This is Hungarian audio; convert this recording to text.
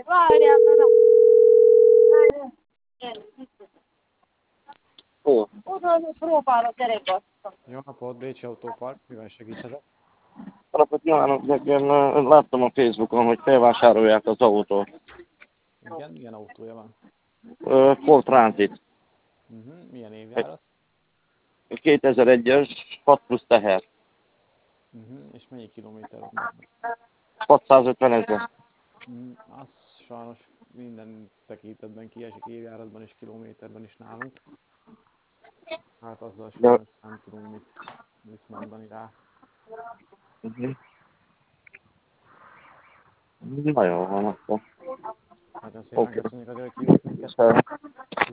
Várjál, várjál. Ó. Oda próbálok kerékbasztam. Jó napot, Bécsi Autópark, mivel segíthetek? Alapot kívánok, nekem láttam a Facebookon, hogy felvásárolják az autót. Igen, milyen autója van? Ford Transit. Milyen évjárat? 2001-es, 6 plusz teher. És mennyi kilométer van benne? 650 ezer. Az sajnos minden tekintetben kiesik, évjáratban és kilométerben is nálunk. Hát azzal De, sajnos nem tudunk mit mondani rá. Na jó, van akkor. Nagyon szépen Oké. köszönjük azért, hogy hívott minket.